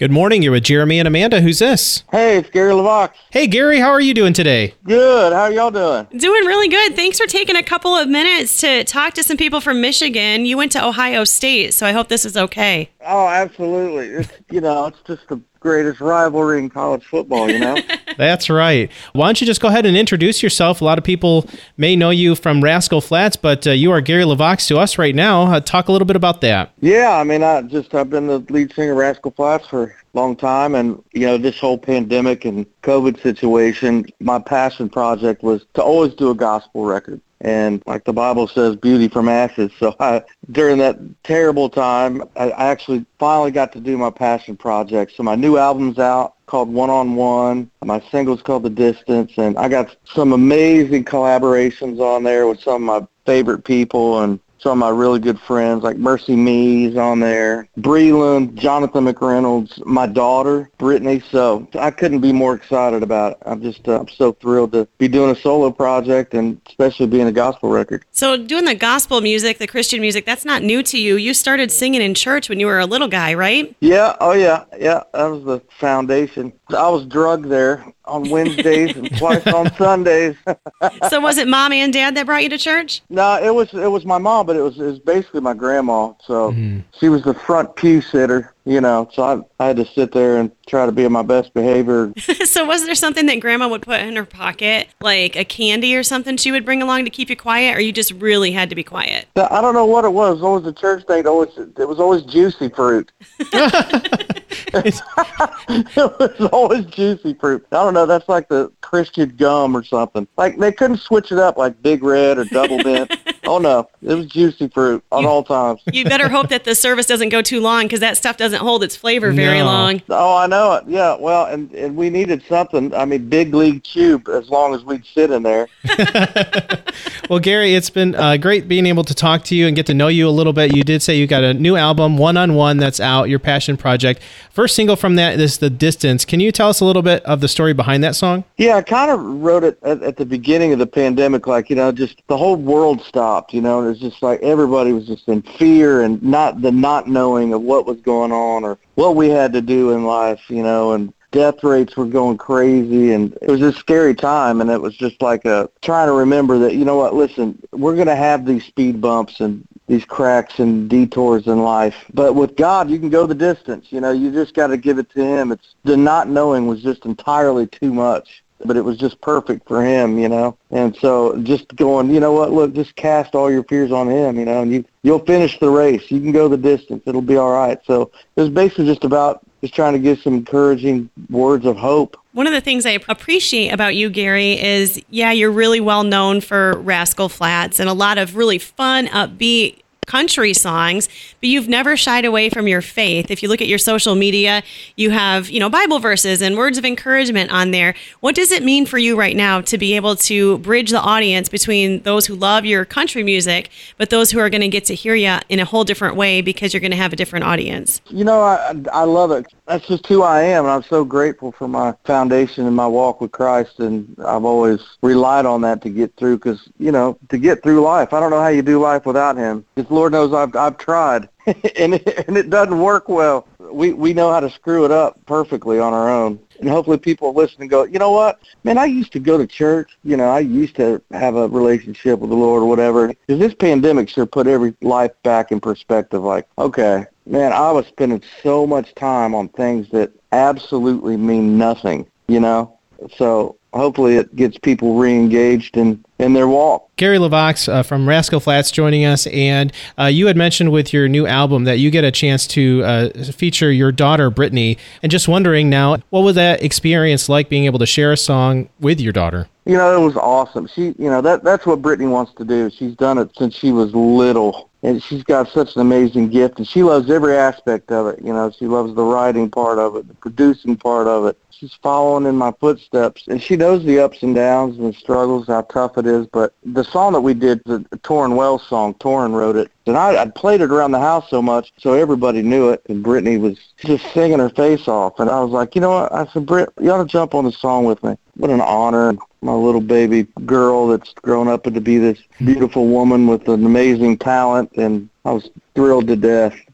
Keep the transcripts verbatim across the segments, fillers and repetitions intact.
Good morning. You're with Jeremy and Amanda. Who's this? Hey, it's Gary LeVox. Hey, Gary. How are you doing today? Good. How are y'all doing? Doing really good. Thanks for taking a couple of minutes to talk to some people from Michigan. You went to Ohio State, so I hope this is okay. Oh, absolutely. It's, you know, it's just the greatest rivalry in college football, you know? That's right. Why don't you just go ahead and introduce yourself? A lot of people may know you from Rascal Flatts, but uh, you are Gary LeVox to us right now. Uh, talk a little bit about that. Yeah, I mean, I just, I've been the lead singer of Rascal Flatts for a long time, and, you know, this whole pandemic and COVID situation, my passion project was to always do a gospel record. And like the Bible says, beauty from ashes. So I, during that terrible time, I, I actually finally got to do my passion project. So my new album's out called One on One. My single's called The Distance. And I got some amazing collaborations on there with some of my favorite people and some of my really good friends, like Mercy Me's on there, Breland, Jonathan McReynolds, my daughter, Brittany. So I couldn't be more excited about it. I'm just uh, I'm so thrilled to be doing a solo project and especially being a gospel record. So doing the gospel music, the Christian music, that's not new to you. You started singing in church when you were a little guy, right? Yeah. Oh, yeah. Yeah. That was the foundation. I was drugged there on Wednesdays and twice on Sundays. So was it mom and dad that brought you to church? No, it was it was my mom, but it was it was basically my grandma. So Mm-hmm. she was the front pew sitter, you know. So I I had to sit there and try to be in my best behavior. So was there something that grandma would put in her pocket, like a candy or something she would bring along to keep you quiet, or you just really had to be quiet? I don't know what it was. It was always a church thing. It always it was always juicy fruit. It was always juicy fruit. I don't know. That's like the Christian gum or something. Like they couldn't switch it up like Big Red or Double Mint. Oh no, it was juicy fruit on You- all times. You better hope that the service doesn't go too long because that stuff doesn't hold its flavor very No. long. Oh, I know it. Yeah, well, and, and we needed something. I mean, big league chew as long as we'd sit in there. Well, Gary, it's been uh, great being able to talk to you and get to know you a little bit. You did say you got a new album, One on One, that's out, your passion project. First single from that is The Distance. Can you tell us a little bit of the story behind that song? Yeah, I kind of wrote it at, at the beginning of the pandemic, like, you know, just the whole world stopped, you know, and it was just like everybody was just in fear and not the not knowing of what was going on or what we had to do in life, you know, and death rates were going crazy, and it was a scary time, and it was just like a trying to remember that, you know what, listen, we're going to have these speed bumps and these cracks and detours in life, but with God, you can go the distance, you know, you just got to give it to Him. It's the not knowing was just entirely too much, but it was just perfect for Him, you know, and so just going, you know what, look, just cast all your fears on Him, you know, and you, you'll finish the race. You can go the distance. It'll be all right. So it was basically just about just trying to give some encouraging words of hope. One of the things I appreciate about you, Gary, is, yeah, you're really well known for Rascal Flatts and a lot of really fun, upbeat country songs, but you've never shied away from your faith. If you look at your social media, you have, you know, Bible verses and words of encouragement on there. What does it mean for you right now to be able to bridge the audience between those who love your country music, but those who are going to get to hear you in a whole different way because you're going to have a different audience? You know, I I love it. That's just who I am, and I'm so grateful for my foundation and my walk with Christ, and I've always relied on that to get through, because, you know, to get through life, I don't know how you do life without Him. Because Lord knows I've I've tried, and it, and it doesn't work well. We we know how to screw it up perfectly on our own. And hopefully people listen and go, you know what, man, I used to go to church. You know, I used to have a relationship with the Lord or whatever. Because this pandemic sure put every life back in perspective. Like, okay, man, I was spending so much time on things that absolutely mean nothing, you know. So hopefully it gets people re-engaged in, in their walk. Gary LeVox uh, from Rascal Flatts joining us, and uh, you had mentioned with your new album that you get a chance to uh, feature your daughter, Brittany, and just wondering now, what was that experience like being able to share a song with your daughter? You know, it was awesome. She, you know, that that's what Brittany wants to do. She's done it since she was little, and she's got such an amazing gift, and she loves every aspect of it. You know, she loves the writing part of it, the producing part of it. She's following in my footsteps, and she knows the ups and downs and the struggles, how tough it is. But the song that we did, the Torrin Wells song, Torrin wrote it, and I, I played it around the house so much so everybody knew it, and Brittany was just singing her face off. And I was like, you know what? I said, Britt, you ought to jump on the song with me. What an honor. My little baby girl that's grown up to be this beautiful woman with an amazing talent, and I was thrilled to death.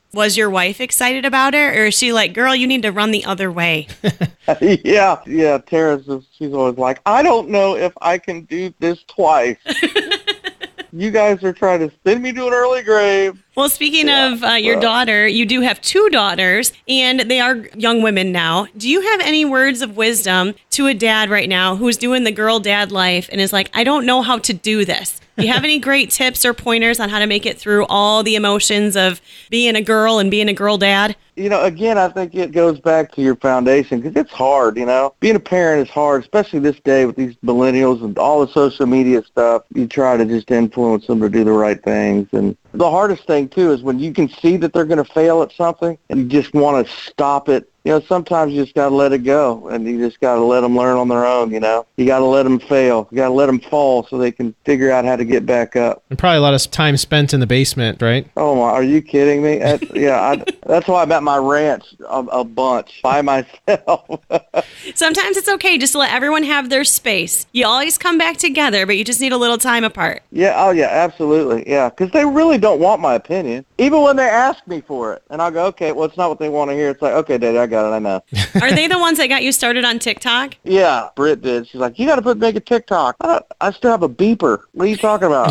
Was your wife excited about it, or is she like, girl, you need to run the other way? yeah, yeah. Tara's just, she's always like, I don't know if I can do this twice. You guys are trying to send me to an early grave. Well, speaking Yeah, of uh, your well. daughter, you do have two daughters, and they are young women now. Do you have any words of wisdom to a dad right now who's doing the girl dad life and is like, I don't know how to do this? Do you have any great tips or pointers on how to make it through all the emotions of being a girl and being a girl dad? You know, again, I think it goes back to your foundation because it's hard, you know. Being a parent is hard, especially this day with these millennials and all the social media stuff. You try to just influence them to do the right things. And the hardest thing, too, is when you can see that they're going to fail at something and you just want to stop it. You know, sometimes you just got to let it go, and you just got to let them learn on their own, you know. You got to let them fail. You got to let them fall so they can figure out how to get back up. And probably a lot of time spent in the basement, right? Oh, my, are you kidding me? That's, yeah, I, that's why I'm at my ranch a, a bunch by myself. Sometimes it's okay just to let everyone have their space. You always come back together, but you just need a little time apart. Yeah, oh, yeah, absolutely, yeah, because they really don't want my opinion, even when they ask me for it. And I'll go, okay, well, it's not what they want to hear. It's like, okay, Daddy, I got it, I know. Are they the ones that got you started on TikTok? Yeah, Britt did. She's like, you got to put make a TikTok. I, don't, I still have a beeper. What are you talking about?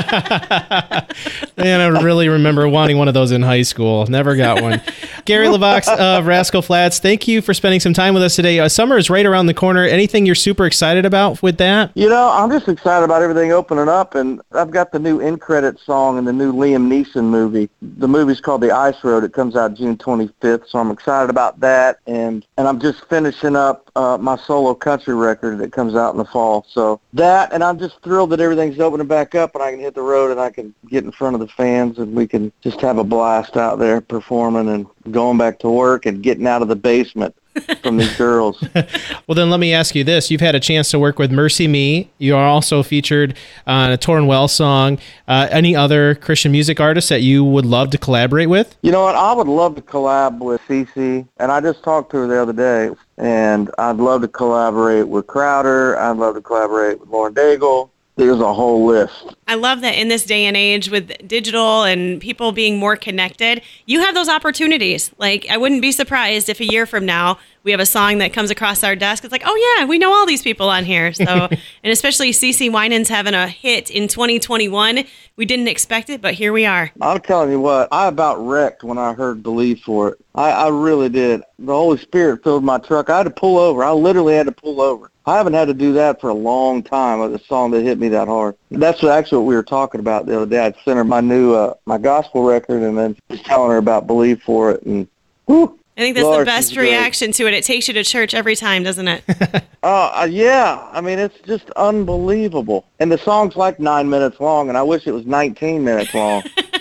Man, I really remember wanting one of those in high school. Never got one. Gary LeVox of Rascal Flatts, thank you for spending some time with us today. Uh, summer is right around the corner. Anything you're super excited about with that? You know, I'm just excited about everything opening up, and I've got the new end credit song in the new Liam Neeson movie. The movie's called The Ice Road. It comes out June twenty-fifth, so I'm excited about that. And and I'm just finishing up uh, my solo country record that comes out in the fall. So that, and I'm just thrilled that everything's opening back up, and I can hit the road, and I can get in front of the fans, and we can just have a blast out there performing and going back to work and getting out of the basement from these girls. Well, then let me ask you this. You've had a chance to work with Mercy Me. You are also featured on a Torrin Wells song. Uh, any other Christian music artists that you would love to collaborate with? You know what? I would love to collab with Cece, and I just talked to her the other day, and I'd love to collaborate with Crowder. I'd love to collaborate with Lauren Daigle. There's a whole list. I love that in this day and age with digital and people being more connected, you have those opportunities. Like, I wouldn't be surprised if a year from now we have a song that comes across our desk. It's like, oh yeah, we know all these people on here. So, and especially CeCe Winans having a hit in twenty twenty-one. We didn't expect it, but here we are. I'm telling you what, I about wrecked when I heard Believe for it. I, I really did. The Holy Spirit filled my truck. I had to pull over. I literally had to pull over. I haven't had to do that for a long time with a song that hit me that hard. That's what, actually what we were talking about the other day. I sent her my new, uh, my gospel record, and then just telling her about Believe for it. And whew, I think that's Lord, the best she's great. reaction to it. It takes you to church every time, doesn't it? Oh, uh, yeah. I mean, it's just unbelievable. And the song's like nine minutes long, and I wish it was nineteen minutes long.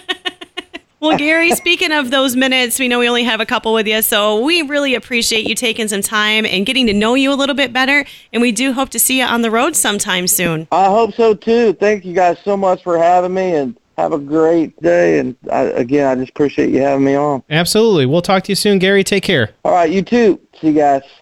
Well, Gary, speaking of those minutes, we know we only have a couple with you, so we really appreciate you taking some time and getting to know you a little bit better, and we do hope to see you on the road sometime soon. I hope so, too. Thank you guys so much for having me, and have a great day. And I, again, I just appreciate you having me on. Absolutely. We'll talk to you soon, Gary. Take care. All right, you too. See you guys.